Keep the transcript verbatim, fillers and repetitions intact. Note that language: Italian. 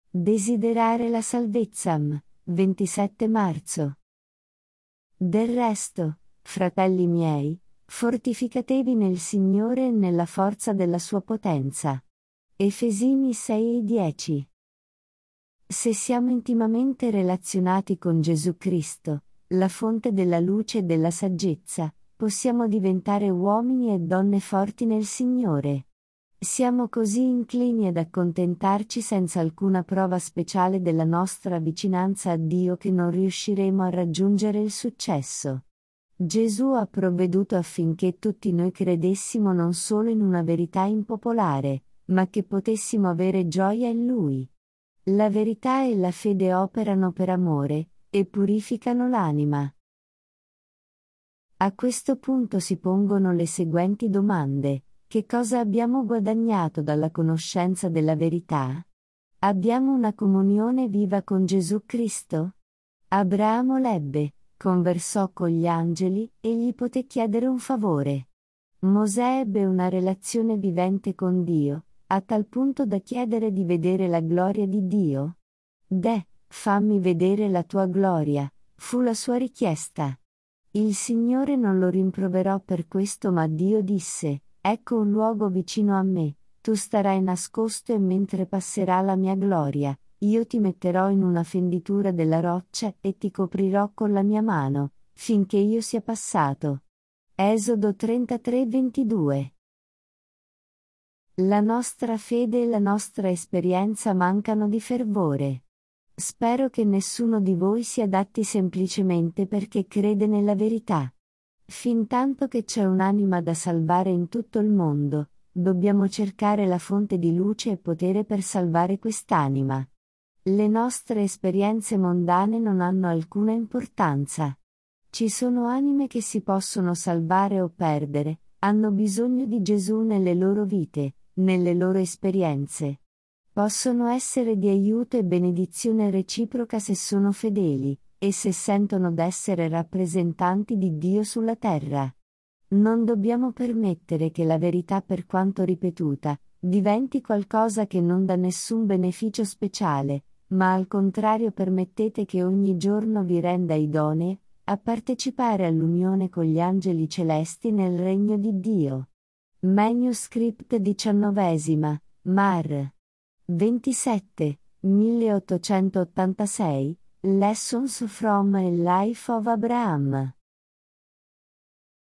Desiderare la salvezza. ventisette marzo. Del resto, fratelli miei, fortificatevi nel Signore e nella forza della sua potenza. Efesini sei dieci. Se siamo intimamente relazionati con Gesù Cristo, la fonte della luce e della saggezza, possiamo diventare uomini e donne forti nel Signore. Siamo così inclini ad accontentarci senza alcuna prova speciale della nostra vicinanza a Dio che non riusciremo a raggiungere il successo. Gesù ha provveduto affinché tutti noi credessimo non solo in una verità impopolare, ma che potessimo avere gioia in Lui. La verità e la fede operano per amore, e purificano l'anima. A questo punto si pongono le seguenti domande. Che cosa abbiamo guadagnato dalla conoscenza della verità? Abbiamo una comunione viva con Gesù Cristo? Abramo l'ebbe, conversò con gli angeli, e gli poté chiedere un favore. Mosè ebbe una relazione vivente con Dio, a tal punto da chiedere di vedere la gloria di Dio. Deh, fammi vedere la tua gloria, fu la sua richiesta. Il Signore non lo rimproverò per questo, ma Dio disse: ecco un luogo vicino a me, tu starai nascosto e mentre passerà la mia gloria, io ti metterò in una fenditura della roccia e ti coprirò con la mia mano, finché io sia passato. Esodo trentatré ventidue. La nostra fede e la nostra esperienza mancano di fervore. Spero che nessuno di voi si adatti semplicemente perché crede nella verità. Fintanto che c'è un'anima da salvare in tutto il mondo, dobbiamo cercare la fonte di luce e potere per salvare quest'anima. Le nostre esperienze mondane non hanno alcuna importanza. Ci sono anime che si possono salvare o perdere, hanno bisogno di Gesù nelle loro vite, nelle loro esperienze. Possono essere di aiuto e benedizione reciproca se sono fedeli, e se sentono d'essere rappresentanti di Dio sulla terra. Non dobbiamo permettere che la verità, per quanto ripetuta, diventi qualcosa che non dà nessun beneficio speciale, ma al contrario permettete che ogni giorno vi renda idonei a partecipare all'unione con gli angeli celesti nel regno di Dio. Manuscript diciannovesima, Mar. ventisette, milleottocentottantasei, Lessons from a Life of Abraham.